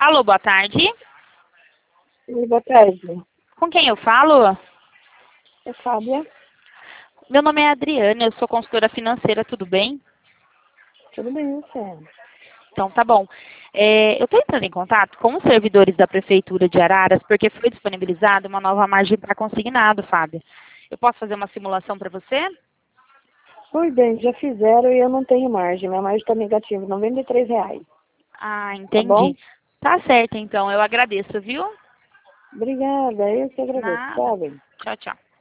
Alô, boa tarde. Boa tarde. Com quem eu falo? É Fábia. Meu nome é Adriana, eu sou consultora financeira, tudo bem? Tudo bem, você? Então, tá bom. Eu estou entrando em contato com os servidores da Prefeitura de Araras, porque foi disponibilizada uma nova margem para consignado, Fábia. Eu posso fazer uma simulação para você? Pois bem, já fizeram e eu não tenho margem. Minha margem está negativa, R$ 93. Ah, Tá bom? entendi. Tá certo, então. Eu agradeço, viu? Obrigada, eu que agradeço. Nada. Tchau, bem. Tchau, tchau.